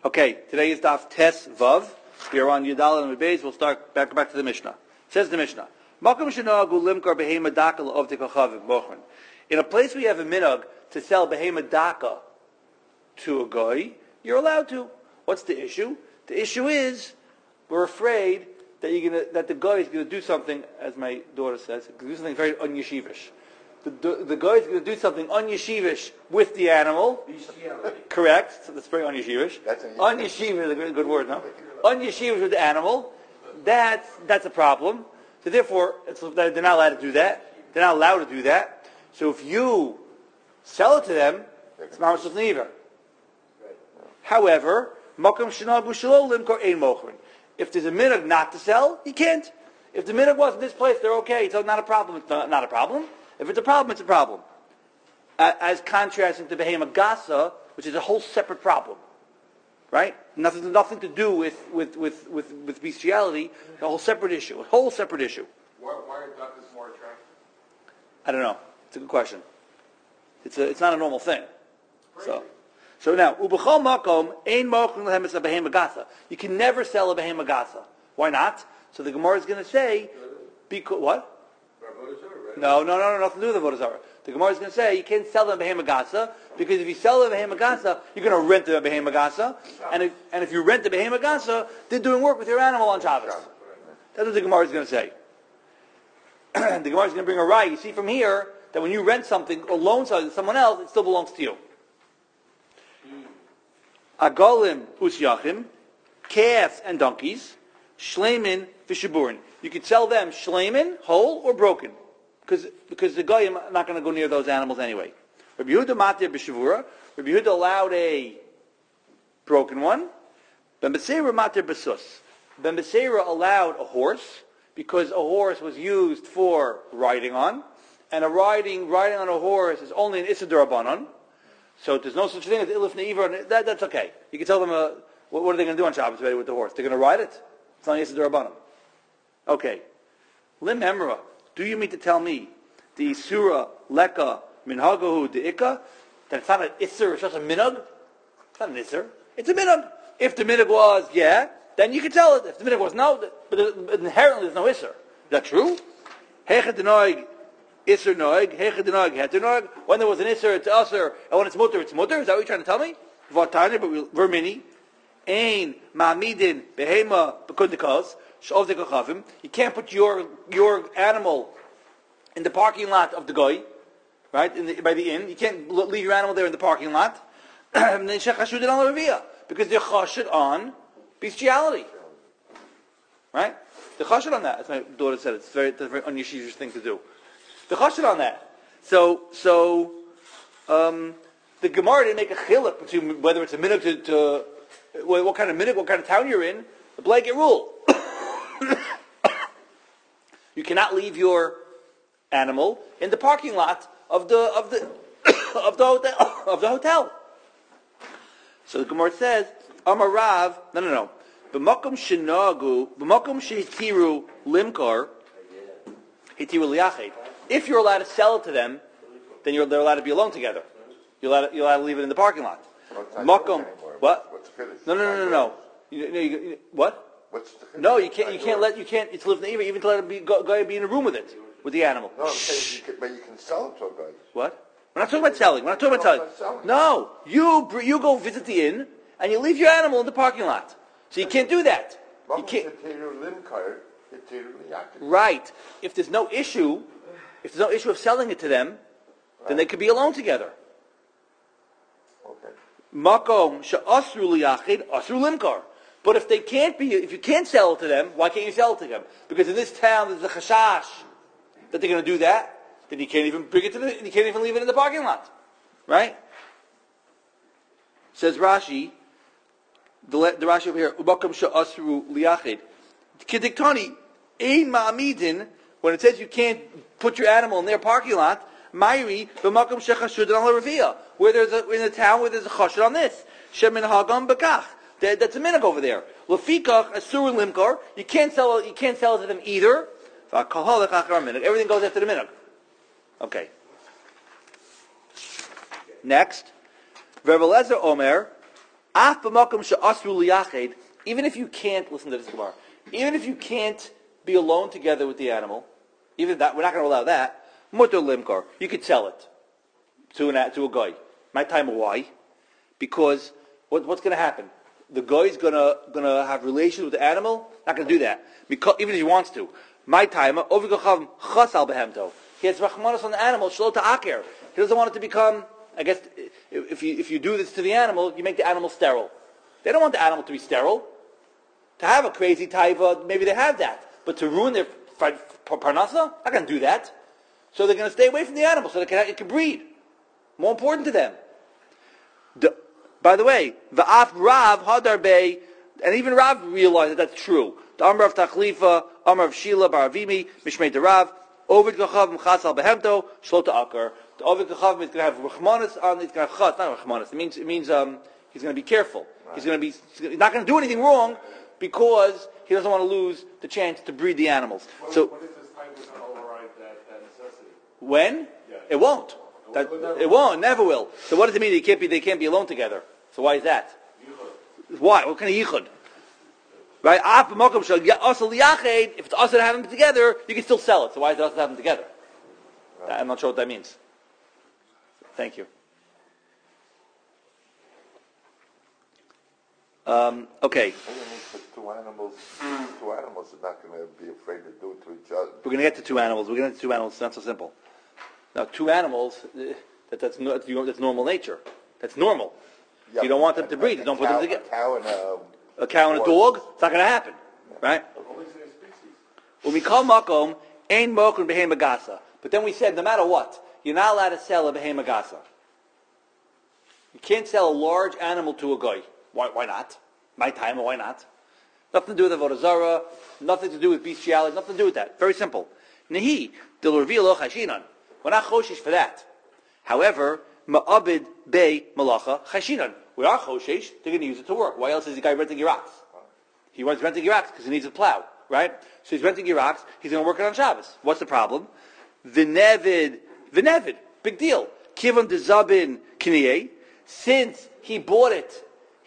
Okay, today is Daf Tes Vav. We are on Yudal and Beis. We'll start back to the Mishnah. Says the Mishnah, in a place where you have a minhag to sell behema daka to a guy, you're allowed to. What's the issue? The issue is we're afraid that the guy is going to do something, as my daughter says, do something very unyeshivish. The guy is going to do something unyeshivish with the animal. Correct. So that's very unyeshivish. Unyeshivish is a good word, no? Unyeshivish with the animal. That's a problem. So therefore, they're not allowed to do that. They're not allowed to do that. So if you sell it to them, it's mamash l'chniva. However, makom shenagu shelo limkor ein mochrin. If there's a minhag not to sell, you can't. If the minhag was in this place, they're okay. It's not a problem. It's not a problem. If it's a problem, it's a problem. As contrasting to behema gasa, which is a whole separate problem, right? Nothing to do with bestiality. A whole separate issue. Why are ducks more attractive? I don't know. It's a good question. It's not a normal thing. So now ubechol makom ein mochrin lehem es a behema gasa. You can never sell a behema gasa. Why not? So the Gemara is going to say, because what? No, nothing to do with the Avodah Zarah. The Gemara is going to say you can't sell them behema gasa because if you sell them behema gasa, you're going to rent the behema gasa, and if you rent the behema gasa, they're doing work with your animal on Shabbos. That's what the Gemara is going to say. The Gemara is going to bring a right. You see from here that when you rent something or loan something to someone else, it still belongs to you. Agolim usyachim, calves and donkeys, shleimin v'shiburin. You could sell them shleimin, whole or broken. Because the guy is not going to go near those animals anyway. Rabbi Yehuda matir b'shavura. Rabbi Yehuda allowed a broken one. Ben Beseira matir b'sus. Ben Beseira allowed a horse because a horse was used for riding on, and riding on a horse is only an Issa D'Rabbanan. So there's no such thing as Ilif Ne'iver. That's okay. You can tell them what are they going to do on Shabbos with the horse? They're going to ride it. It's not Issa D'Rabbanan. Okay. Lim Emra. Do you mean to tell me the Surah, Leka, Minhagahu, the Ikka, that it's not an Isser, it's just a Minhag? It's not an Isser. It's a Minhag. If the Minhag was, then you can tell it. If the Minhag was no, but inherently there's no Isser. Is that true? Hechet Noig, Isser Noig, Hechet Noig, Heter Noig. When there was an Isser, it's Usser, and when it's Mutter, it's Mutter. Is that what you're trying to tell me? Vatani, but we're mini. Ein, Ma'amidin, Behema, Bekundikas. You can't put your animal in the parking lot of the guy, right? By the inn. You can't leave your animal there in the parking lot. Because they're chashid on bestiality, right? They're chashid on that. As my daughter said, it's a very unusual thing to do. They're chashid on that. So the Gemara didn't make a chiluk between whether it's a minhag to what kind of minhag, what kind of town you're in. The blanket rule. You cannot leave your animal in the parking lot of the hotel. So the Gemara says, Amar Rav, no. B'makom shehitiru limkar, hitiru liyached. If you're allowed to sell it to them, then they're allowed to be alone together. You're allowed to leave it in the parking lot. Makom, what? No. What? No, you can't. It's live neighbor even to let a guy be in a room with the animal. No, but you can sell it to a guy. What? We're not talking about selling. No, you go visit the inn and you leave your animal in the parking lot. So you can't do that. You can't. Right. If there's no issue of selling it to them, then they could be alone together. Okay. Makom she'asru liyachid asru limkar. But if you can't sell it to them, why can't you sell it to them? Because in this town there's a chashash that they're going to do that. Then you can't even bring it you can't even leave it in the parking lot, right? Says Rashi, the Rashi over here, Ubakam sha'asru liyachid. Kediktani ein ma'amidin. When it says you can't put your animal in their parking lot, Mayri b'makam shechashud al ravia, where in a town where there's a chashud on this, shemin hagam bekach. That's a minhag over there. Lefikach asur limkar. You can't sell it to them either. Everything goes after the minhag. Okay. Next, Reb Eliezer Omer Af b'makom she'asru liyached, even if you can't, listen to this Gemara, even if you can't be alone together with the animal, even that, we're not going to allow that, mutar limkar, you could sell it to a guy. My time, why? Because what's going to happen? The guy's going to have relations with the animal, not going to do that, because, even if he wants to. My time, over chasal behemto. He has rachmanos on the animal, shlo ta'aker. He doesn't want it to become, I guess, if you do this to the animal, you make the animal sterile. They don't want the animal to be sterile. To have a crazy taiva, maybe they have that. But to ruin their parnasa, not going to do that. So they're going to stay away from the animal so it can breed. More important to them. By the way, the Af Rav Hadar Bey, and even Rav realized that that's true. The Amr of Tachlifa, Amr of Shila, Baravimi, Mishmei de Rav, Ovid Gachav, Mchasal Behemto, Shlota Akar. The Ovid Gachav is going to have Rachmanis on, it's going to have Chat, not Rachmanis. It means he's going to be careful. He's not going to do anything wrong because he doesn't want to lose the chance to breed the animals. When is this time going to override that necessity? When? Yeah. It won't. It won't. Never will. So what does it mean? They can't be alone together. So why is that? Yichud. Why? What kind of yichud? Right? If it's us to have them together, you can still sell it. So why is it us to have them together? Right. I'm not sure what that means. Thank you. Okay. Two animals are not going to be afraid to do it to each other. We're going to get to two animals. It's not so simple. Now, two animals, that's normal nature. That's normal. Yeah, you don't want them to breed. You don't put them together. A cow and a dog, it's not going to happen. Right? Only say species. When we call makom, ain mokum behema gasa. But then we said, no matter what, you're not allowed to sell a behema gasa. You can't sell a large animal to a guy. Why not? My time, why not? Nothing to do with avodah zarah, nothing to do with bestiality, nothing to do with that. Very simple. Nehi, del reveal lo chashinan. We're not choshish for that. However, ma'abid bei malacha chashinan. We are choshish, they're going to use it to work. Why else is the guy renting your ox? He wants renting your ox because he needs a plow, right? So he's renting your ox, he's going to work it on Shabbos. What's the problem? V'nevid, big deal. Kivon de zabin kiniyeh, since he bought it,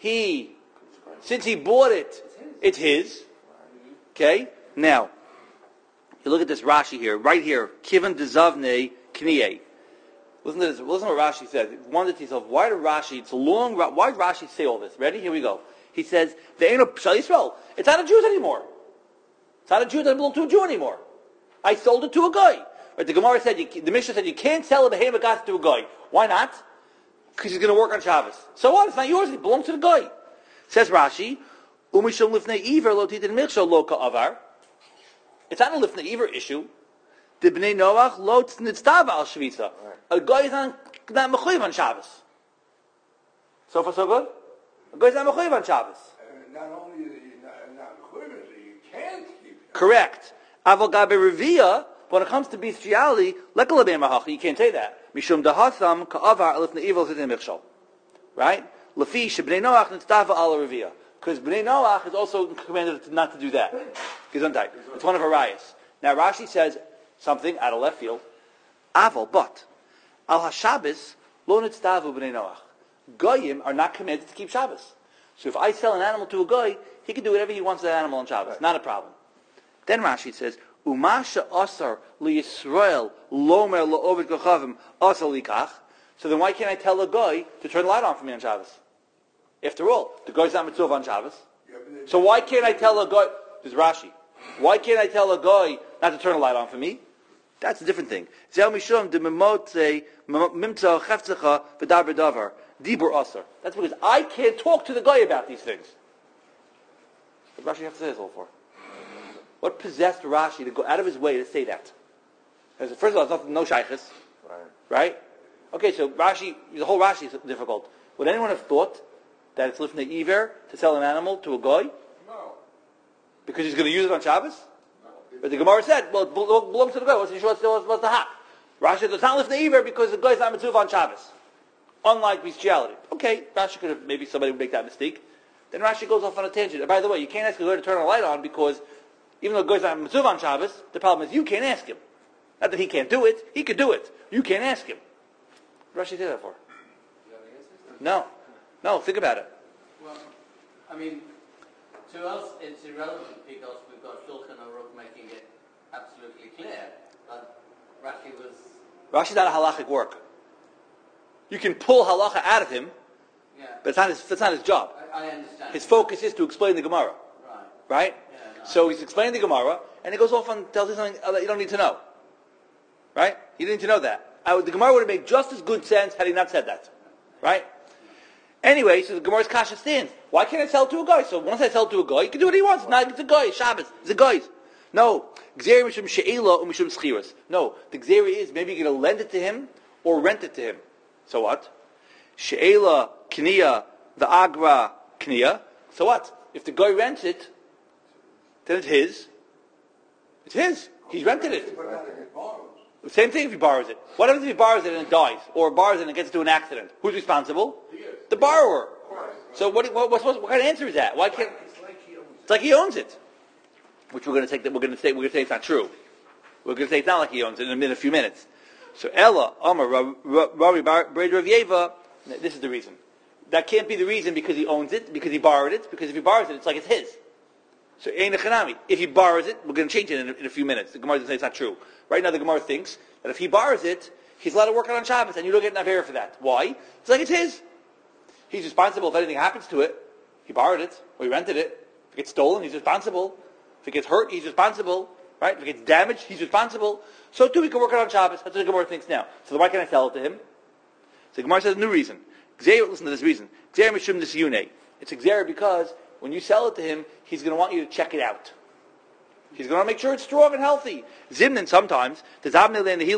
it's his. Okay? Now, you look at this Rashi here, right here. Kivan dezavne kniyeh. Listen to this. Listen to what Rashi says. Wonder to yourself, why did Rashi, it's a long, why did Rashi say all this? Ready? Here we go. He says, there ain't no Shal Yisrael. It's not a Jew anymore. It's not a Jew, it doesn't belong to a Jew anymore. I sold it to a guy. Right, the Gemara said, the Mishnah said, you can't sell a behemoth gas to a guy. Why not? Because he's going to work on Shabbos. So what? It's not yours. It belongs to the guy. Says Rashi, Umishum lifnei iver lo titin milchsho lo ka'avar. It's not a lifnei iver issue. The bnei Noach lo tnitztava al shvisa. A guy is not mechuyev on Shabbos. So far so good? A guy is not mechuyev on Shabbos. Not only is he not mechuyev, you can't keep it. Correct. Aval gabe revia, when it comes to bestiality, lekalabei mahach, you can't say that. Mishum dahasam ka'avar lifnei iver lo titin milchsho. Right? Lafi shebnei Noach nitztava al revia. Because Bnei Noach is also commanded not to do that. Gesundheit. It's one of her rayas. Now Rashi says something out of left field. Aval, but al haShabbos lo nitztavu Bnei Noach. Goyim are not commanded to keep Shabbos. So if I sell an animal to a goy, he can do whatever he wants with that animal on Shabbos. Not a problem. Then Rashi says, Umasha asar liyisrael lomer la'ovid kochavim asar likach. So then why can't I tell a guy to turn the light on for me on Shabbos? After all, the guy's not mitzvah on Shabbos. So why can't I tell a guy, this is Rashi, why can't I tell a guy not to turn the light on for me? That's a different thing. That's because I can't talk to the guy about these things. What Rashi have to say this all for? What possessed Rashi to go out of his way to say that? First of all, it's no shaykhis. Right? Okay, so Rashi, the whole Rashi is difficult. Would anyone have thought that it's lifnei iver to sell an animal to a guy? No. Because he's going to use it on Shabbos? No. But the Gemara said, well, it belongs to the guy. What's the hak? Rashi said, it's not lifnei iver because the guy's not mitzvah on Shabbos. Unlike bestiality. Okay, Rashi could have, maybe somebody would make that mistake. Then Rashi goes off on a tangent. And by the way, you can't ask a guy to turn a light on because even though the guy's not mitzvah on Shabbos, the problem is you can't ask him. Not that he can't do it. He could do it. You can't ask him. What did Rashi say that for? No, think about it. Well, I mean, to us it's irrelevant because we've got Shulchan Aruch making it absolutely clear that Rashi was... Rashi's not a halachic work. You can pull halacha out of him, Yeah, but that's not his job. I understand. His focus is to explain the Gemara. Right. Right? Yeah, no, So he's explaining the Gemara, and he goes off and tells you something that you don't need to know. Right? You didn't need to know that. The Gemara would have made just as good sense had he not said that. Right? Anyway, so the Gemara's kasha stands. Why can't I sell to a guy? So once I sell to a guy, he can do what he wants. It's a guy. It's Shabbos. It's a guy. No. Gzeri mishum she'ela or mishum schiras. No. The gzeri is maybe you're going to lend it to him or rent it to him. So what? She'ela kniya v'agra kniya. So what? If the guy rents it, then it's his. It's his. He's rented it. But not if it borrows. Same thing if he borrows it. What happens if he borrows it and it dies? Or borrows it and it gets into an accident? Who's responsible? The borrower. So what kind of answer is that? Why can't... It's like he owns it. Which we're going to say it's not true. We're going to say it's not like he owns it in a few minutes. So Ella, Amar, Ravi Breder of Yeva, this is the reason. That can't be the reason because he owns it, because he borrowed it, because if he borrows it, it's like it's his. So Ein Echanami. If he borrows it, we're going to change it in a few minutes. The Gemara doesn't say it's not true. Right now the Gemara thinks that if he borrows it, he's allowed to work on Shabbos, and you don't get an Avera for that. Why? It's like it's his. He's responsible if anything happens to it. He borrowed it, or he rented it. If it gets stolen, he's responsible. If it gets hurt, he's responsible. Right? If it gets damaged, he's responsible. So too, he can work it on Shabbos. That's what the Gemara thinks now. So why can't I sell it to him? So the Gemara says a new reason. Listen to this reason. Gzer mishum nisyune. It's a gzer because when you sell it to him, he's going to want you to check it out. He's going to make sure it's strong and healthy. Zimnin sometimes, it's going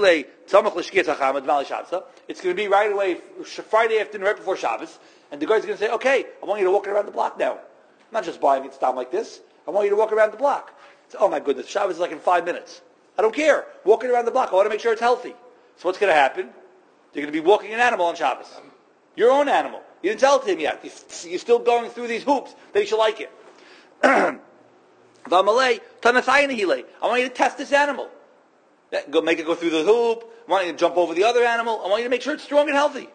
to be right away, Friday afternoon, right before Shabbos, and the guy's going to say, okay, I want you to walk around the block now. I'm not just buying it down like this. I want you to walk around the block. It's, oh my goodness, Shabbos is like in 5 minutes. I don't care. Walking around the block, I want to make sure it's healthy. So what's going to happen? You're going to be walking an animal on Shabbos. Your own animal. You didn't sell it to him yet. You're still going through these hoops that you should like it. I want you to test this animal. Go make it go through the hoop. I want you to jump over the other animal. I want you to make sure it's strong and healthy.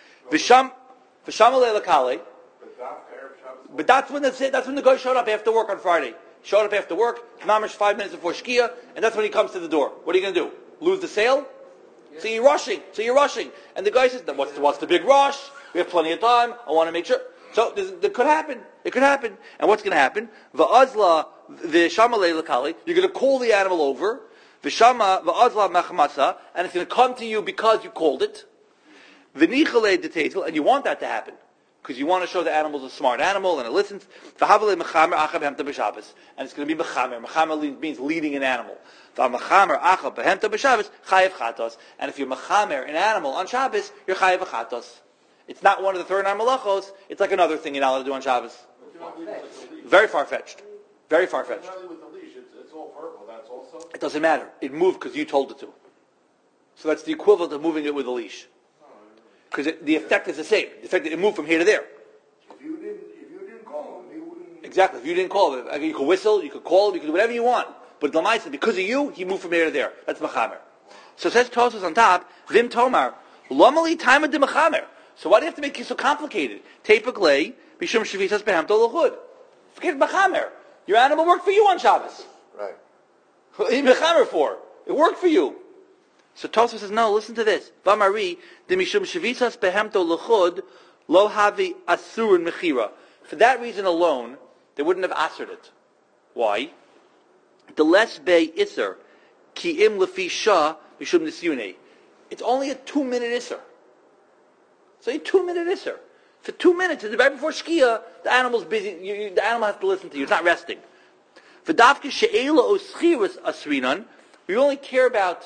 But that's when the guy showed up after work on Friday. Showed up after work, mamish 5 minutes before Shkia, and that's when he comes to the door. What are you going to do? Lose the sale? Yeah. So you're rushing. And the guy says, what's the big rush? We have plenty of time. I want to make sure. So it could happen. It could happen. And what's going to happen? V'azla v'shama le'lakali. You're going to call the animal over. V'shama v'azla machmasa. And it's going to come to you because you called it. V'nichale detetel. And you want that to happen. Because you want to show the animal's a smart animal and it listens. V'havale mechamer achab hemta b'shabbos. And it's going to be mechamer. Mechamer means leading an animal. V'mechamer achab hemta b'shabbos chayev chatos. And if you're mechamer an animal on Shabbos, you're chayev chatos. It's not one of the 39 malachos. It's like another thing you're not allowed to do on Shabbos. Very far-fetched. Very far-fetched. With the leash, it's all verbal. That's also. It doesn't matter. It moved because you told it to. So that's the equivalent of moving it with a leash. Because the effect is the same. The effect that it moved from here to there. If you didn't call him, he wouldn't... Exactly. If you didn't call him, you could whistle, you could call him, you could do whatever you want. But Lamaisa, because of you, he moved from here to there. That's Mechamer. So it says Tosfos on top, Vim Tomar, Lomali Taima de Mechamer. So why do you have to make it so complicated? Tepaklei, Bishum Shavitas Behemto Lachud. Forget Mechamer. Your animal worked for you on Shabbos. Right. What are you Mechamer for? It worked for you. So Tosfos says, no, listen to this. Vamari, de Mishum Shavitas Behemto Lachud, Lo Havi Asur Mechira. For that reason alone, they wouldn't have assered it. Why? The less bay iser, ki im lefi shah mishum nisyune. It's only a 2-minute iser. It's only a 2-minute iser. For 2 minutes, right before Shkia, the animal's busy. The animal has to listen to you. It's not resting. For dafke she'ela oschiras asrinan, we only care about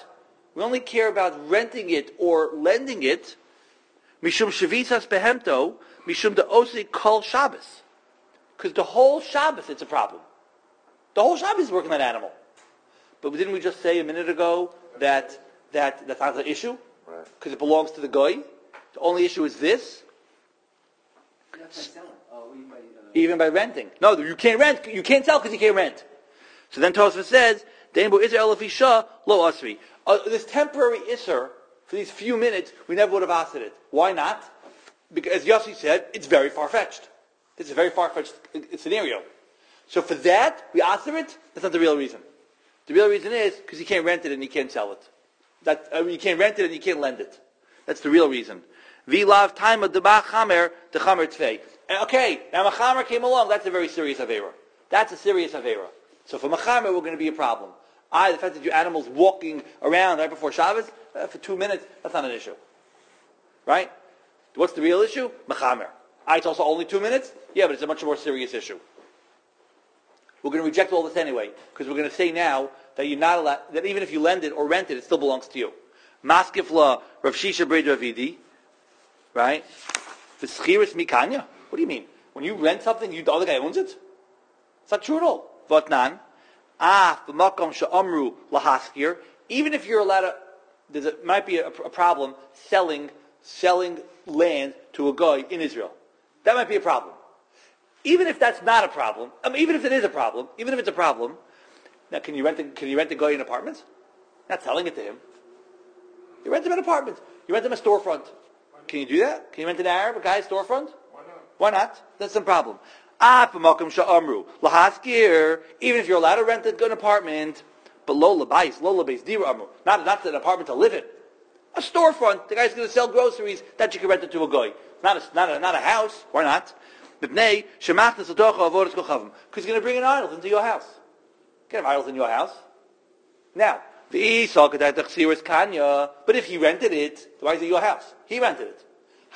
renting it or lending it. Mishum shavitas behemto, mishum de osi kol Shabbos. Because the whole Shabbos, it's a problem. The whole Shabbos is working on that animal. But didn't we just say a minute ago that that's not the issue? Right. Because it belongs to the guy? The only issue is this? Even by renting. No, you can't rent. You can't sell because you can't rent. So then Tosfos says, lo asri. This temporary isser, for these few minutes, we never would have asked it. Why not? Because, as Yossi said, it's very far-fetched. This is a very far-fetched scenario. So for that, we answer it. That's not the real reason. The real reason is because you can't rent it and you can't sell it. You can't rent it and you can't lend it. That's the real reason. V'lav taima deba chamer the chamer tvei. Okay, now Machamer came along. That's a very serious avera. That's a serious avera. So for Machamer, we're going to be a problem. The fact that your animal's walking around right before Shabbos for 2 minutes, that's not an issue. Right? What's the real issue? Machamer. It's also only 2 minutes? Yeah, but it's a much more serious issue. We're going to reject all this anyway, because we're going to say now that you're not allowed, that even if you lend it or rent it, it still belongs to you. Maskif la Rav Shisha Brei Ravidi, right? V'schiris mikanya. What do you mean? When you rent something, the other guy owns it? It's not true at all. V'atnan, v'makom she'amru lahaskir. Even if you're allowed to, might be a problem selling land to a guy in Israel. That might be a problem. Even if that's not a problem, even if it is a problem, even if it's a problem, now can you rent a guy an apartment? Not selling it to him. You rent him an apartment. You rent him a storefront. Can you do that? Can you rent an Arab, a guy's storefront? Why not? Why not? That's some problem. Even if you're allowed to rent an apartment, but lola bais, dira amru. Not an apartment to live in. A storefront. The guy's going to sell groceries. That you can rent it to a guy. Not a house. Why not? Because he's going to bring in idols into your house. You can't have idols in your house. Now, but if he rented it, why is it your house? He rented it.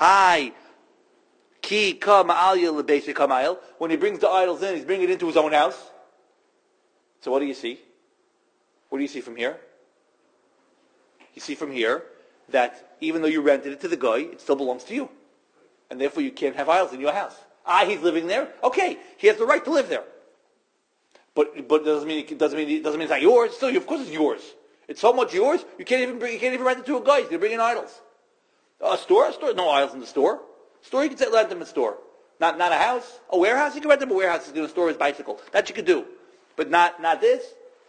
When he brings the idols in, he's bringing it into his own house. So what do you see? What do you see from here? You see from here that even though you rented it to the guy, it still belongs to you. And therefore you can't have idols in your house. He's living there. Okay, he has the right to live there. But doesn't mean it's not yours. Still, of course it's yours. It's so much yours, you can't even rent it to a guy. He's going to bring in idols. A store, no idols in the store. Store, you can rent them in a store. Not a house. A warehouse, you can rent them a warehouse. He's going to store his bicycle. That you could do. But not this.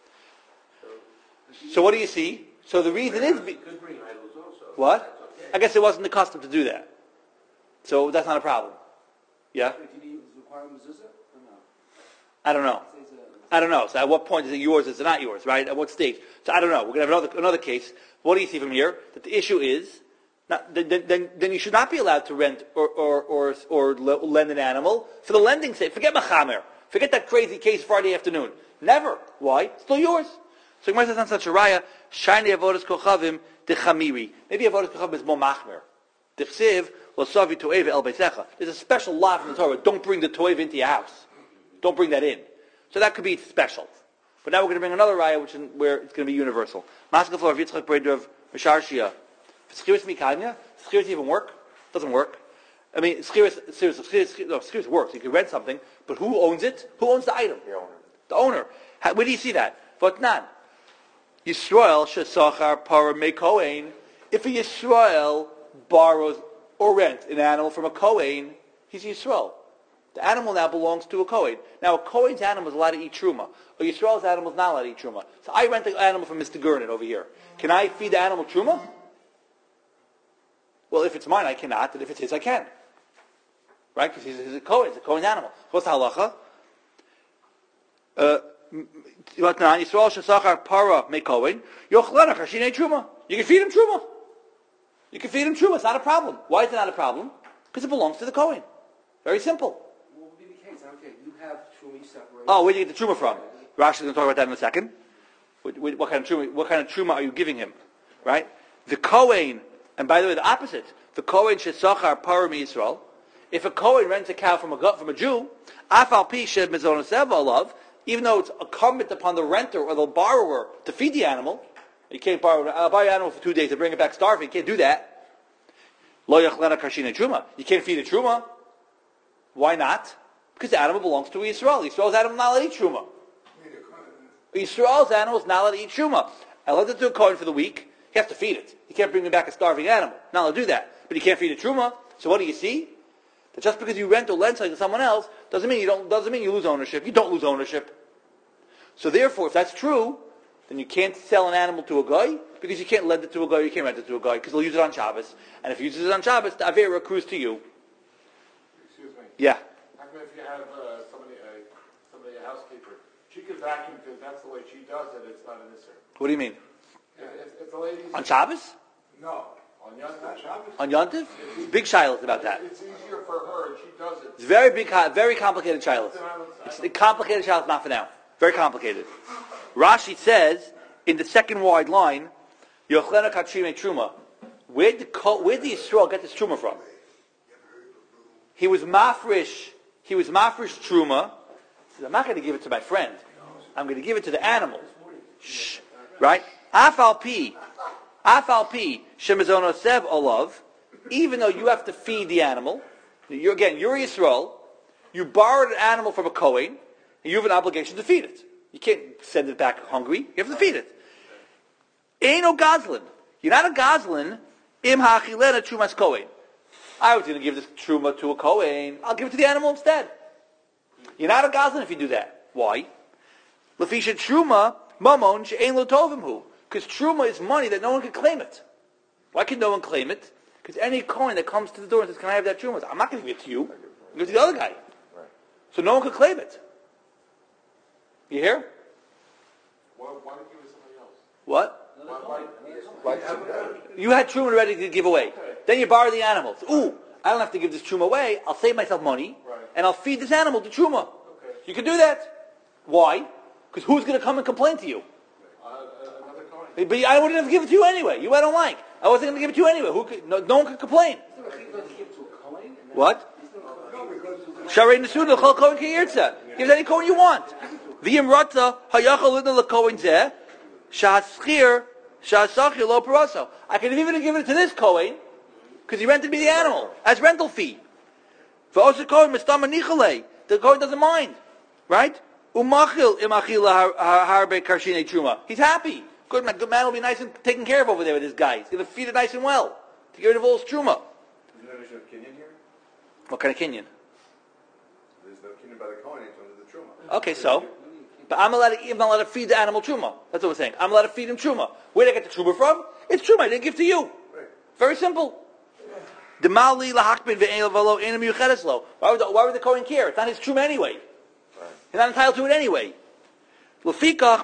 So what do you see? So the reason is... You could bring idols also. What? Okay. I guess it wasn't the custom to do that. So that's not a problem. Yeah? Did he require mezuzah or no? I don't know. I don't know. So at what point is it yours? Is it not yours? Right? At what stage? So I don't know. We're going to have another case. What do you see from here? That the issue is, then you should not be allowed to rent or lend an animal for the lending sake. Forget Machamer. Forget that crazy case Friday afternoon. Never. Why? It's still yours. So Gemara says on such a raya, Shiny avodas kochavim dechamiri. Maybe avodas kochavim is more machmer. Dechsiv losavi toeva el beisecha. There's a special law from the Torah. Don't bring the toeva into your house. Don't bring that in. So that could be special. But now we're going to bring another raya, where it's going to be universal. Maskef Rav Yitzchak Breder of Misharshia. Schiris mikanya. Schiris even work? Doesn't work. I mean, schiris works. You can rent something, but who owns it? Who owns the item? The owner. The owner. Where do you see that? Votnan. Yisrael shesachar para mekohen. If a Yisrael borrows or rents an animal from a Kohen, he's Yisrael. The animal now belongs to a Kohen. Now, a Kohen's animal is allowed to eat truma. A Yisrael's animal is not allowed to eat truma. So I rent the animal from Mr. Gurnan over here. Can I feed the animal truma? Well, if it's mine, I cannot. And if it's his, I can. Right? Because he's a Kohen. It's a Kohen's animal. What's the halacha? Yisrael shesachar para mekohen. Yochlanach hashinei truma. You can feed him truma. You can feed him truma. It's not a problem. Why is it not a problem? Because it belongs to the Kohen. Very simple. What would be the case? Okay, you have truma, you separate. Oh, where do you get the truma from? Rashi is going to talk about that in a second. What kind of truma are you giving him? Right? The Kohen, and by the way, the opposite. The Kohen shesachar para Yisrael. If a Kohen rents a cow from a Jew, afal pi shed mezonasev alav, even though it's incumbent upon the renter or the borrower to feed the animal, you can't I'll buy your animal for 2 days to bring it back starving. You can't do that. Lo yachlena kashina truma. You can't feed a truma. Why not? Because the animal belongs to Yisrael. Yisrael's animal is not allowed to eat truma. Yisrael's animal is not allowed to eat truma. I let it to a Kohen for the week. He has to feed it. He can't bring me back a starving animal. Not allowed to do that. But he can't feed a truma. So what do you see? That just because you rent or lend something to someone else doesn't mean you lose ownership. You don't lose ownership. So therefore, if that's true, then you can't sell an animal to a guy because you can't lend it to a guy. You can't rent it to a guy because he'll use it on Shabbos. And if he uses it on Shabbos, the avera accrues to you. Excuse me. Yeah. How come if you have somebody, a housekeeper, she can vacuum because that's the way she does it. It's not an issue. What do you mean? If the ladies On Shabbos? no on Yontif, On Yontif? Big shilas about that. it's easier for her and she does it. It's very big, very complicated shilas. It's a complicated shilas, not for now. Very complicated. Rashi says in the second wide line, Yochlena Katrime Truma. Where did the Yisrael get this Truma from? He was mafresh Truma. He says, I'm not going to give it to my friend. I'm going to give it to the animal. Shh. Right? Afal pi, shemazono sev olav. Even though you have to feed the animal, you're Yisrael. You borrowed an animal from a Kohen, and you have an obligation to feed it. You can't send it back hungry. You have to feed it. Ain't no gazlin. You're not a gazlin. Im ha'achilena trumas Kohen. I was going to give this truma to a Kohen. I'll give it to the animal instead. You're not a gazlin if you do that. Why? Lefisha truma mamon she'ein lo tovim hu. Because truma is money that no one can claim it. Why can no one claim it? Because any Kohen that comes to the door and says, "Can I have that truma?" I'm not going to give it to you. I'll give it to the other guy. Right. So no one can claim it. You hear? Why don't you give it to somebody else? What? Like some guy. You had truma ready to give away. Then you borrow the animals. Ooh, I don't have to give this truma away. I'll save myself money, and I'll feed this animal the truma. Okay. You can do that. Why? Because who's going to come and complain to you? Another Kohen. But I wouldn't have given it to you anyway. You I don't like. I wasn't going to give it to you anyway. No one could complain. What? Sharei Nesuda Chol Kohen Kiyirtza. Give any Kohen you want. V'yimrata hayachal lidna leKohen zeh shahaschir shahasachir lo paraso. I could have even given it to this Kohen because he rented me the animal as rental fee. V'osa Kohen mistama nichale. The Kohen doesn't mind, right? Umachil imachil harbe karshine truma. He's happy. Good man will be nice and taken care of over there with this guy. He's going to feed it nice and well to get rid of all his truma. There's no issue of kinyan here? What kind of kinyan? There's no kinyan by the Kohen in terms of the truma. Okay, so. But I'm not allowed to feed the animal truma. That's what we're saying. I'm allowed to feed him truma. Where did I get the truma from? It's truma. I didn't give to you. Right. Very simple. Why would the Kohen care? It's not his truma anyway. He's not entitled to it anyway. I'd rather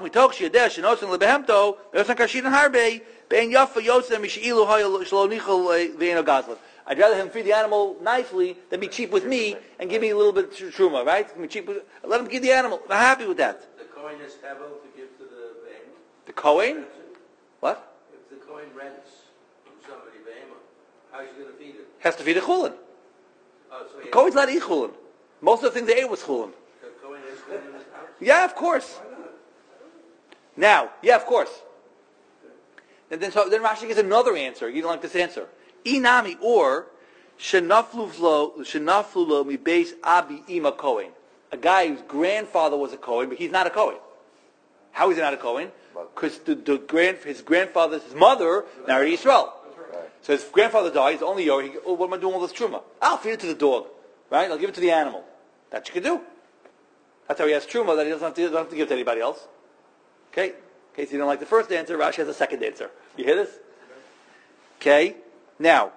him feed the animal nicely than be cheap with me and give me a little bit of truma, right? Let him give the animal. I'm happy with that. The Kohen is able to give to the Behemah. The Kohen? What? If the Kohen rents from somebody Behemah, how is he going to feed it? Has to feed a chulin. Oh, so The Kohen's not eat chulin. Most of the things they ate was chulin. the Kohen is going in his house? Yeah, of course. Now, yeah, of course. And then Rashi gives another answer. You don't like this answer. Inami or shenaflu lo mi beis abi ima Kohen. A guy whose grandfather was a Kohen, but he's not a Kohen. How is he not a Kohen? Because his grandfather's mother married Yisrael. So his grandfather died. He's only Yor. What am I doing with all this truma? I'll feed it to the dog, right? I'll give it to the animal. That you can do. That's how he has truma that he doesn't have to give to anybody else. Okay? In case you don't like the first answer, Rashi has a second answer. You hear this? Okay? Now,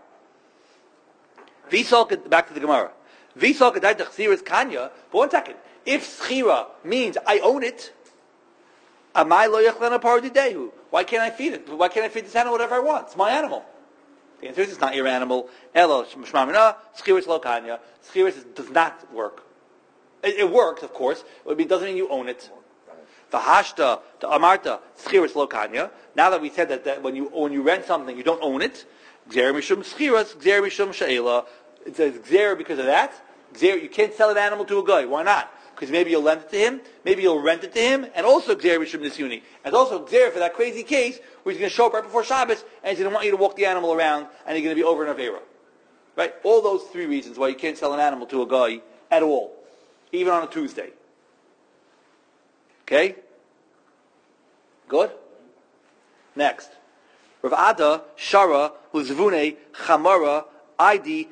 back to the Gemara. Kanya, but 1 second. If schira means I own it, why can't I feed it? Why can't I feed this animal whatever I want? It's my animal. The answer is it's not your animal. Schiris lo kanya. Schiris does not work. It works, of course, but it doesn't mean you own it. The hashta, the amarta, schiris lo kanya. Now that we said that when you rent something, you don't own it. Gzer mishum schiras, gzer mishum she'ela. It says gzer because of that. Gzer, you can't sell an animal to a guy. Why not? Because maybe you'll lend it to him, maybe you'll rent it to him, and also gzer mishum nisyuni. And also gzer for that crazy case where he's going to show up right before Shabbos and he's going to want you to walk the animal around and you're going to be over an avera. Right? All those 3 reasons why you can't sell an animal to a guy at all, even on a Tuesday. Okay? Good? Next. Rav Ada, Shara, Uzvune, Chamara, Idi,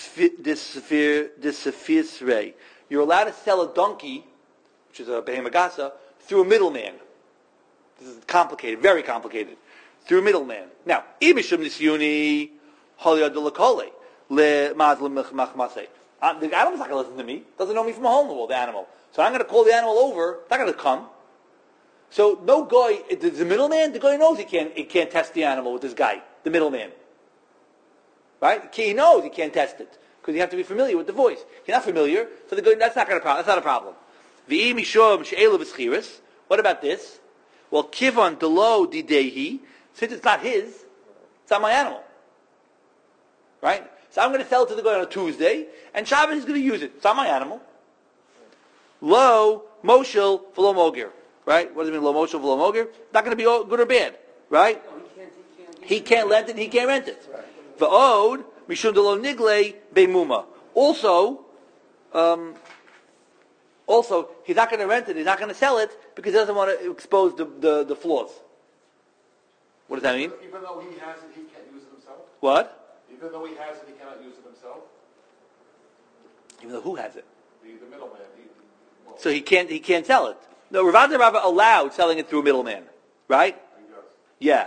Disafisre. You're allowed to sell a donkey, which is a behemagasa, through a middleman. This is complicated, very complicated. Through a middleman. Now, Ibishim Nisyuni, Holiyadulakole, Le Mazlim Machmase. The animal's not going to listen to me. Doesn't know me from a hole in the wall, the animal. So I'm going to call the animal over. It's not going to come. So no guy, the middleman, the guy knows he can't test the animal with this guy, the middleman. Right? He knows he can't test it because you have to be familiar with the voice. You're not familiar, so the guy, that's not a problem. What about this? Well, kivon delo didehi, since it's not his, it's not my animal. Right? So I'm going to sell it to the guy on a Tuesday, and Shabbos is going to use it. It's not my animal. Lo moshel v'lo mogir. Right? What does it mean, lo moshel v'lo mogir? Not going to be good or bad. Right? He can't lend it, he can't rent it. V'od mishum delo nigle beimuma. Also, he's not going to rent it, he's not going to sell it, because he doesn't want to expose the flaws. What does that mean? Even though he has it, he can't use it himself? What? Even though he has it, he cannot use it himself? Even though who has it? The middleman. So he can't sell it. No, Rav Rabba allowed selling it through a middleman. Right? He does. Yeah.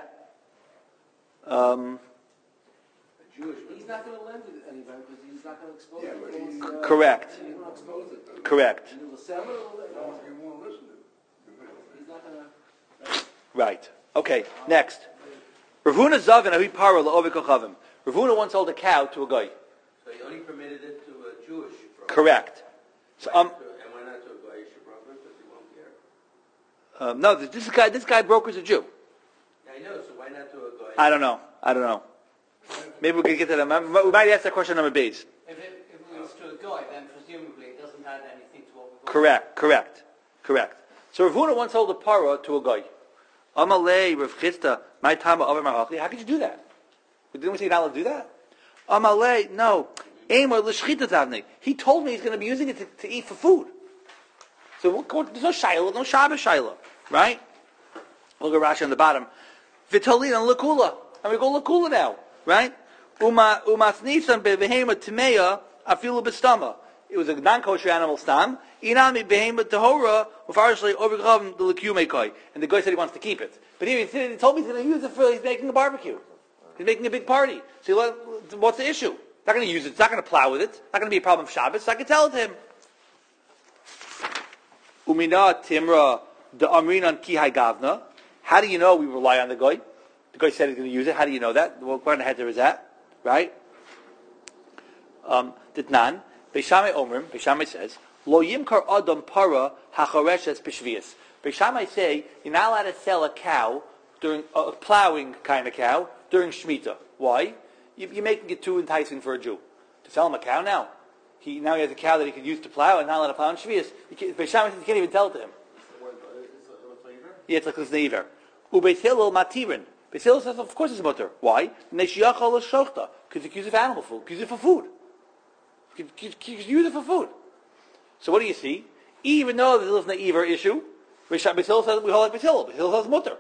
He's not going to lend it to anybody because he's not going to expose Yeah, it. but Correct. He's going to expose it. Correct. And he'll sell it or He won't listen to it. he's not going to... Right. Okay, next. Rav Huna Zavin Ahi Para La'ovik Kochavim. Rav Huna once sold a cow to a guy. So he only permitted it to a Jewish broker. Correct. So, And why not to a Goyish broker? Because he won't care. no, this guy brokers a Jew. Yeah, I know, so why not to a Goyish? I don't know. Maybe we can get to that. We might ask that question number base. If it was to a guy, then presumably it doesn't add anything to what we're going Correct. So Rav Huna once sold a para to a guy. Amalei Rav Chisda, my time of Mahachi. How could you do that? Didn't we say you're not allowed to do that? Amalei, no. He told me he's going to be using it to eat for food. So there's no Shiloh, no Shabbos Shiloh, right? We'll go Rashi on the bottom. Vitolin and Lakula. And we go Lakula now, right? Umasnisan bevehema timeya afilu bestama. It was a non-kosher animal stam. Inami behema tahora ufarishly overcome the lakumekai. And the guy said he wants to keep it. But he told me he's going to use it for, he's making a barbecue. He's making a big party. So what's the issue? Not going to use it. It's not going to plow with it. Not going to be a problem of Shabbos. So I can tell it to him. Umina timra the amrinan kihai gavna. How do you know we rely on the guy? The guy said he's going to use it. How do you know that? What kind of header is that? Right? Ditnan. Beishamai Omrim. Beishamai says, Lo yimkar adam para hachareshes b'shvius. Beishamai say you're not allowed to sell a cow during a plowing kind of cow during Shemitah. Why? You're making it too enticing for a Jew to sell him a cow now. Now he has a cow that he could use to plow and not let it plow in Shvius. Beishamai says you can't even tell it to him. Yeah, it's like Liznei Iver. Ubeis Hillel matirin. Beis Hillel says, of course it's mutter. Why? Because you can use it for animal food. You can use it for food. You can use it for food. So what do you see? Even though there's a Liznei Iver issue, Beis Hillel says we hold like Beis Hillel. Beis Hillel says mutter.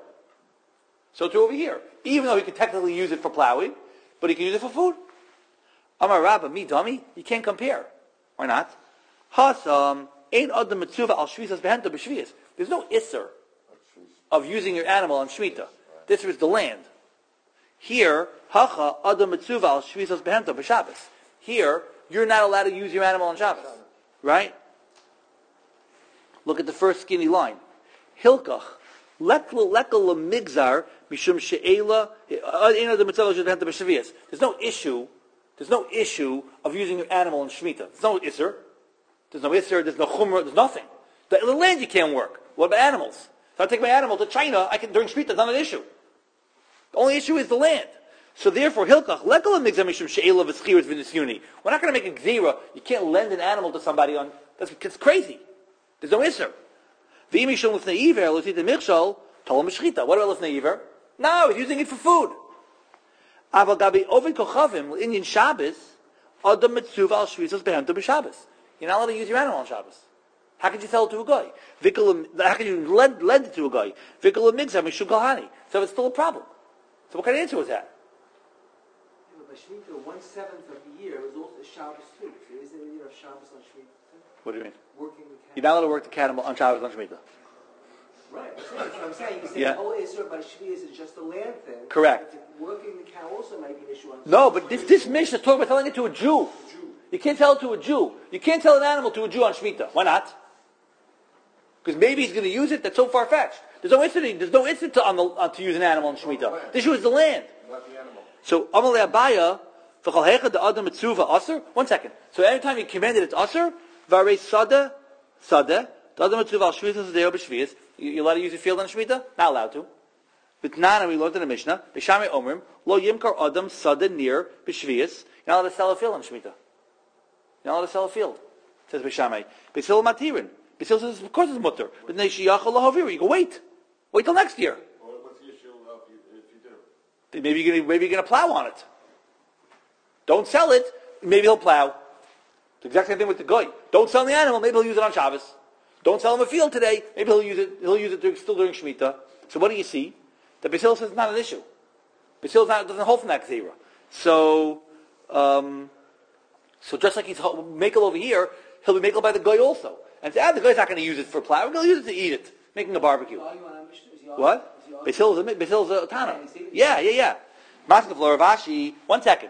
So too over here. Even though he could technically use it for plowing, but he can use it for food. Amar Rabba, me dummy, you can't compare. Why not? Hasam ain't adam mitzuva al shvisas behenta b'shvias. There's no isser of using your animal on shmita. This is the land. Here, hacha adam mitzuva al shvisas behenta b'shabbos. Here, you're not allowed to use your animal on Shabbos, right? Look at the first skinny line. Hilkach lekel lemigzar mishum she'ela ain't adam mitzuva al shvisas behenta b'shvias. There's no issue of using your animal in Shemitah. There's no Isser. There's no Chumrah, there's nothing. The land you can't work. What about animals? If I take my animal to China, during Shemitah, it's not an issue. The only issue is the land. So therefore, Hilkach, lekala migzam mishum she'ela v'schiras v'nisyuni. We're not going to make a gzira. You can't lend an animal to somebody on, it's crazy. There's no Isser. V'im mishum l'fnei iver, l'utit michshol, tolam m'shchita. What about l'fnei iver? No, he's using it for food. Aval gabi ovid kochavim Indian Shabbos adam mitzuva al shvisas behemta b'Shabbos. You're not allowed to use your animal on Shabbos. How could you sell it to a guy? How can you lend it to a guy? Vikal migzar mishum kalhani. So it's still a problem. So what kind of answer was that? Yeah, but by Shemitah, 1/7 of the year was also Shabbos too. So isn't it of Shabbos on Shemitah? What do you mean? Working the cattle. You're not allowed to work the cattle on Shabbos on Shemitah. Right. That's what I'm saying. You say Yeah. the whole Israel by Shvius is just a land thing. Correct. But working the cow also might be an issue on No, but this Mishnah is talking about selling it to a Jew. You can't tell it to a Jew. You can't tell an animal to a Jew on Shemitah. Why not? Because maybe he's going to use it. That's so far-fetched. There's no incident to use an animal on Shemitah. The issue is the land. Not the animal. So, Amalei Abaya, v'chol hecha the adam mitzuva aser. 1 second. So every time you commanded it's aser, v'arei sadeh, the adam mitzuva al shvitas zedeo b'shvias. You're allowed to use a field on Shemitah? Not allowed to. V'tnana, we learned in the Mishnah, b'shamei omrim, lo yimkar adam sadeh near b'shvias. You're not allowed to sell a field on Shemitah. You're not allowed to sell a field. Says b'shamei. B'sil matirin. B'sil says, of course it's mutter. But neishiyachal lahavir. You go, wait till next year. What's the issue if you do? Maybe you're going to plow on it. Don't sell it. Maybe he'll plow. It's the exact same thing with the goy. Don't sell the animal. Maybe he'll use it on Shabbos. Don't sell him a field today. Maybe he'll use it still during Shemitah. So what do you see? The Basil says it's not an issue. Basil doesn't hold from that Gzera. So just like he's makel over here, he'll be makel by the goy also. And say, the guy's not going to use it for plowing. He'll use it to eat it, making a barbecue. What? Basil is a Tana. Yeah. Maskef Ravashi. 1 second.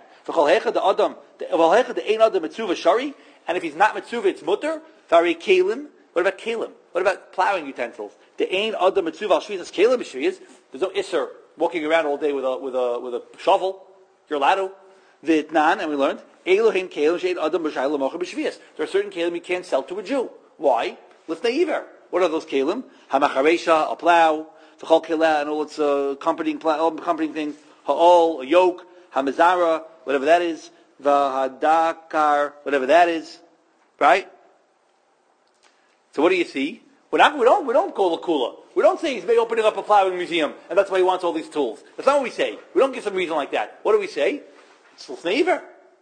And if he's not mitzuva, it's mutter. Vari kalim. What about kalim? What about plowing utensils? The ain adam mitzuva al shvius kalim b'shvius. There's no isser walking around all day with a shovel. You're allowed to. Vitnan, and we learned elohin kalim shein adam b'shayla mocha b'shvius. There are certain kalim you can't sell to a Jew. Why? Lifnei iver. What are those kalim? Hamacharesha, a plow. V'chol kelah, and all its accompanying things. Ha'ol, a yoke. Hamazara, whatever that is. V'hadakar, whatever that is. Right? So what do you see? We don't call lakula. We don't say he's opening up a plowing museum, and that's why he wants all these tools. That's not what we say. We don't give some reason like that. What do we say? It's l'fnei iver.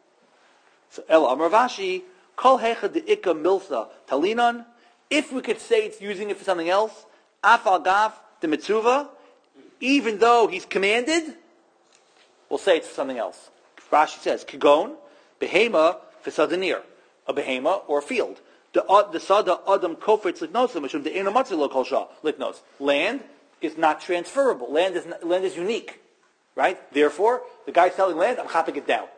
So El Amar Vashi, Kol hecha de'ika milsa talinon. If we could say it's using it for something else, afal gaf de mitzuva, even though he's commanded, we'll say it's for something else. Rashi says, Kigon, behema v'sadanir, a behema or a field. The sada adam kofetz liknosim, mishum de'ena matzil lo kol shah liknos. Land is not transferable. Land is unique, right? Therefore, the guy selling land, I'm chopping it down.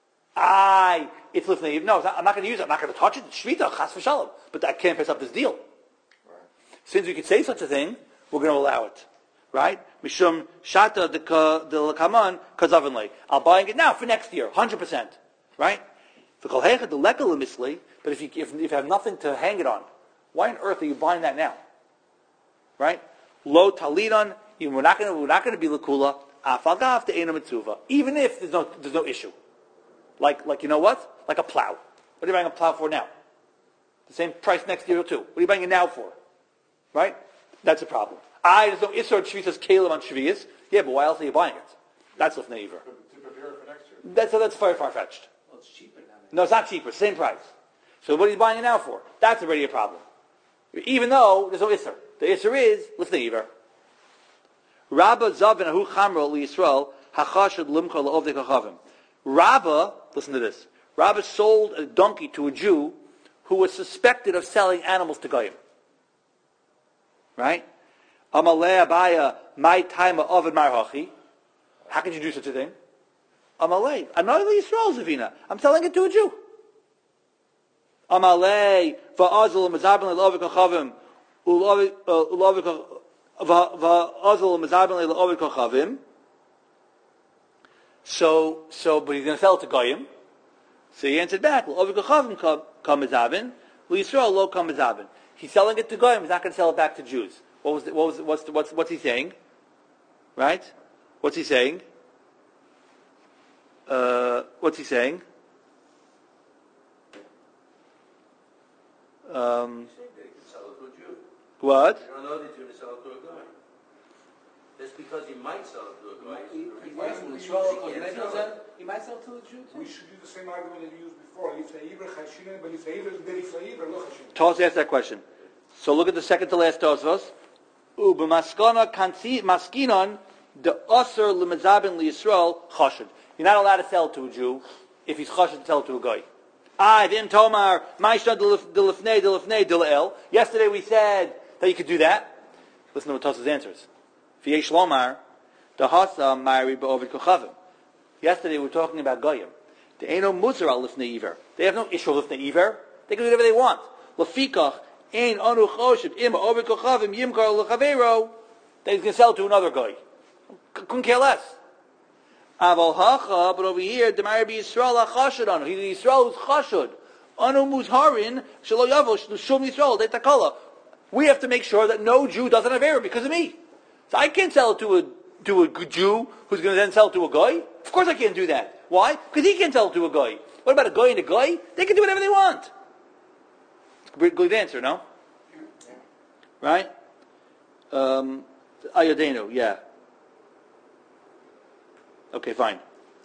It's lifnei. No, I'm not going to use it. I'm not going to touch it. It's shvita, chas v'shalom. But I can't pass up this deal. Right. Since we could say such a thing, we're going to allow it. Right? Mishum shata de lakaman kazavinle. I'll buying it now for next year, 100%. Right? But if you have nothing to hang it on, why on earth are you buying that now? Right? Lo talidon. We're not going to be lakula. Afagav de ena mitzuva. Even if there's no issue. Like you know what? Like a plow. What are you buying a plow for now? The same price next year too. What are you buying it now for? Right? That's a problem. There's no Isser Shvitas Kalim on Shvias. Yeah, but why else are you buying it? That's Lefnei Iver. To prepare it for next year. That's very far-fetched. Well, it's cheaper now. No, it's not cheaper. Same price. So what are you buying it now for? That's already a problem. Even though there's no Isser. The Isser is Lefnei Iver. Rabba Zavin Ahu Chamro Li Yisrael Hachashad Limcha La'ovdei Kachavim. Rabba, listen to this. Rabba sold a donkey to a Jew who was suspected of selling animals to Goyim. Right? Amalei Abaya, my time of Ovid Marhachi. How could you do such a thing? Amalei, Anoi Yisrael Zavina. I'm selling it to a Jew. Amalei, Va'azul Mazabin Le'Ovid Kachavim, Va'azul Mazabin Le'Ovid Kachavim. So, but he's going to sell it to Goyim. So he answered back, Le'Ovid Kachavim Kam Mazabin, Le'Yisrael Lo Kam Mazabin. He's selling it to Goyim. He's not going to sell it back to Jews. What's he saying? Right? What's he saying? What's he saying? What? You don't know that you're going to sell it to a guy. Just because he might sell it to a guy. He might sell to a Jew too. We should use the same argument that you used before. Lifnei Iver Chashinin, but Lifnei Iver is Lifnei Iver, lo Chashinin. Tos asked that question. So look at the second to last Tosfos. Ubemaskana kansi maskinon the Aser lemezabin liyisrael chashud. You're not allowed to sell it to a Jew if he's chashud to sell it to a guy. Vim tomar ma'ishna delifnei delel. Yesterday we said that you could do that. Listen to what Tosfos answers. V'yesh lomar the hasa ma'ari be'ovid kochavim. Yesterday we were talking about goyim. They ain't no muzar al lifnei iver. They have no issue lifnei iver. They can do whatever they want. Lafikach ein anu choshev im over kochavim yimkar lechavero. They can sell to another guy. Couldn't care less. Aval hacha, but over here, the Marabi Yisrael chashud anu. He's Yisrael who's chashud. Anu muzharin shelo yavo shum Yisrael de takala. We have to make sure that no Jew doesn't have error because of me. So I can't sell it to a Jew who's going to then sell it to a guy. Of course I can't do that. Why? Because he can't sell it to a guy. What about a guy and a guy? They can do whatever they want. It's a good answer, no? Right? Ayodenu, yeah. Okay, fine.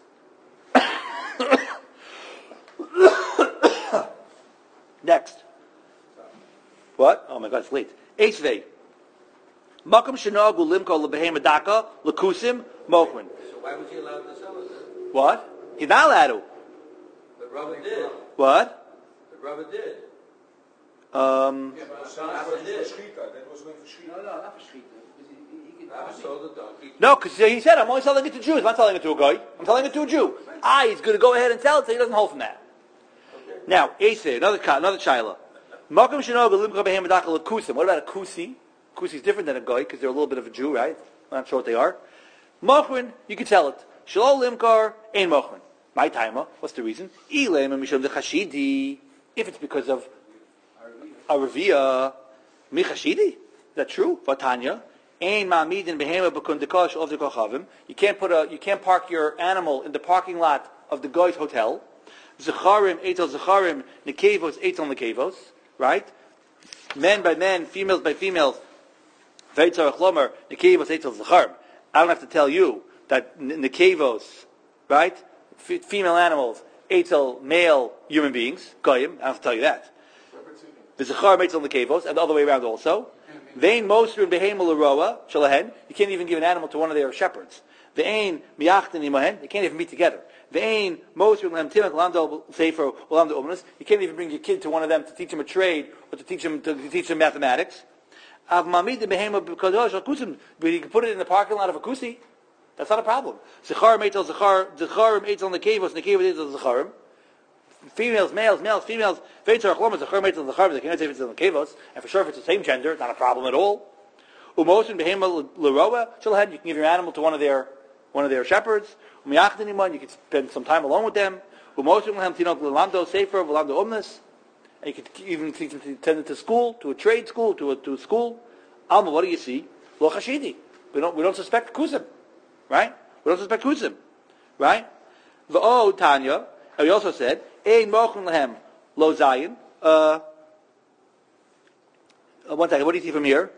Next. What? Oh my God, it's late. Eitzvei. Makam shenagu limko lebehema daka lekusim mochrin. So why was he allowed to sell it then? What? He's not allowed to. But Rabbi did. What? But Rabbi did. Yeah, but the son was for Shchita. That was going for Shchita. No, not for Shechita. He can Rabbi sold the donkey. No, because he said, I'm only selling it to Jews. I'm not selling it to a guy. I'm selling it to a Jew. He's going to go ahead and sell it, so he doesn't hold from that. Okay. Now, Eisei, another shaila. Makam shenagu limko behema daka lekusim. What about a kusi? Kusi is different than a goy because they're a little bit of a Jew, right? I'm not sure what they are. Mochrin, you can sell it. Shalol limkar, ein mochrin. My timer. What's the reason? Ilem mishum dechashidi. If it's because of Arvia, michashidi. Is that true? Vatanya. Ein ma'amidin behema b'kun dekash of the kochavim. You can't park your animal in the parking lot of the guy's hotel. Zecharim etel zecharim, nekevos etel nekevos. Right? Men by men, females by females. I don't have to tell you that nekevos, right? Female animals, etel male human beings, goyim. I don't have to tell you that. The zechar etel nekevos, and the other way around also. Vein mosrin behemel aroa shalahen. You can't even give an animal to one of their shepherds. Vein miachtin imahen. They can't even meet together. Vein mosrin lem timak lamdo sefer lamdo omnus. You can't even bring your kid to one of them to teach him a trade or to teach him mathematics. But you can put it in the parking lot of a kusi. That's not a problem. Females, males, females. And for sure, if it's the same gender, it's not a problem at all. You can give your animal to one of their shepherds. You can spend some time alone with them. And you could even send it to school, to a trade school, to a school. Alma, what do you see? Lo chashidi. We don't suspect kusim, right? We don't suspect kusim, right? V'o Tanya, and we also said ein mochun lehem lo zayin. One second. What do you see from here?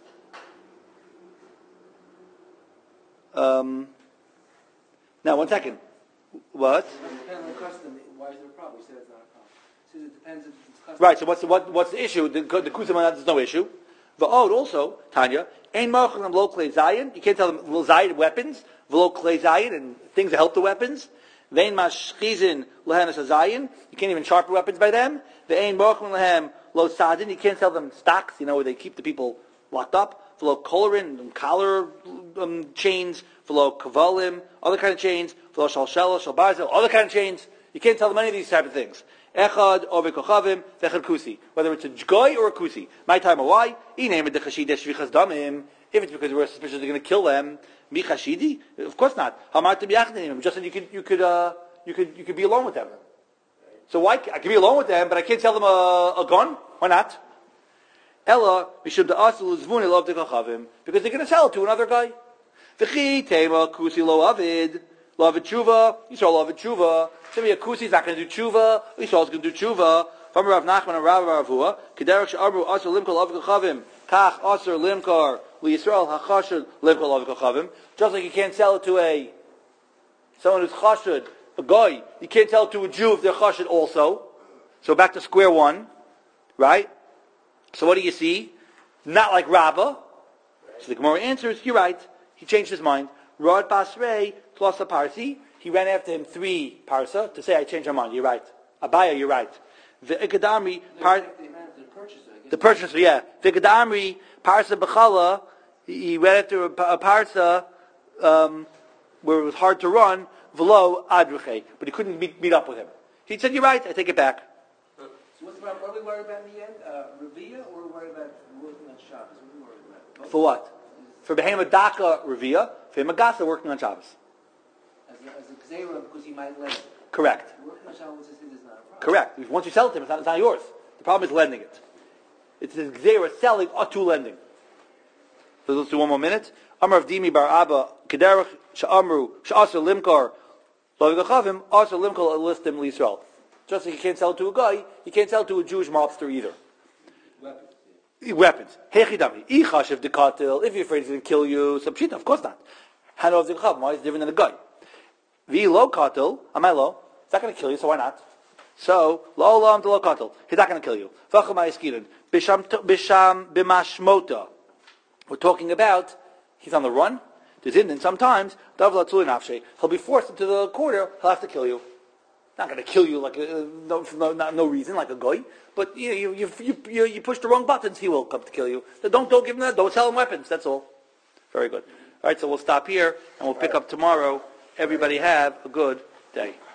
Now, one second. What? Depending on the custom, why is there a problem? We said it's not a problem. So it depends if it's custom. Right, so what's the issue? The kusim, there's no issue. V'od also, Tanya, ein mochel them lo klei zayin. You can't tell them lo zayin weapons, v'lo klei zayin, and things that help the weapons. Vein mashchizin lehem zayin. You can't even sharpen weapons by them. Ve'ein mochel lehem lo sadin. You can't tell them stocks, where they keep the people locked up. V'lo kolarin, collar chains. V'lo kavalim, other kind of chains. V'lo shalshela, shalbarzel, other kind of chains. You can't tell them any of these type of things. Echad over kochavim vechad kusi. Whether it's a goy or a kusi. My time, why? If it's because we're suspicious they're going to kill them, michashidi? Of course not. Just said you could be alone with them. So why? I can be alone with them, but I can't sell them a gun. Why not? Ella mishum da'asul zvuni lo avdei kochavim, because they're going to sell it to another guy. V'chi tema kusi lo avid. Love tshuva, Yisrael love tshuva. Somebody a kusi is not going to do tshuva. Yisrael is going to do tshuva. From Rav Nachman and Rav Ravua, Kederach she'arbu aser limkar lav kochavim, kach aser limkar liYisrael hachashud limkar lav kochavim. Just like you can't sell it to someone who's chashud, a guy. You can't sell it to a Jew if they're chashud also. So back to square one, right? So what do you see? Not like Rabbah. So the Gemara answers, you're right. He changed his mind. Rod Basrei plus a Parsi. He ran after him 3 parsa to say, I changed my mind. You're right. Abaya, you're right. The Ikadamri, the purchaser, yeah. The Ikadamri, parsa Bechala, he ran after a parsa where it was hard to run. v'lo adruche, but he couldn't meet up with him. He said, "You're right. I take it back." So what are we worried about in the end? Revia, or are we worried about working on Shabbos? What are we worried about? For what? For Behema Daka Revia, for Magasa working on Shabbos. As a Xera, because he might lend it. Correct. Working on Shabbos is not a problem. Correct. Once you sell it to him, it's not yours. The problem is lending it. It's a Xera selling or to lending. So let's do one more minute. Amar of Dimi bar Abba Kederach Sha'amru Sha'asr Limkar Lovigachavim Asr Limkar Listim L'Yisrael. Just like you can't sell it to a guy, you can't sell it to a Jewish mobster either. Weapons. Hechidami. Ichashiv dekatil. If you're afraid he's going to kill you, so pshita, of course not. Hanov dekachav. Why is it different than a guy? Vi lo katil. Amelo. It's not going to kill you, so why not? So lo olam de lo katil. He's not going to kill you. V'chama iskirin. Bisham bimashmota. We're talking about he's on the run. There's Indian. Sometimes he'll be forced into the corner. He'll have to kill you. Not going to kill you like no reason, like a goy. But you push the wrong buttons, he will come to kill you. So don't give him that. Don't sell him weapons. That's all. Very good. All right, so we'll stop here and we'll pick up tomorrow. Everybody have a good day.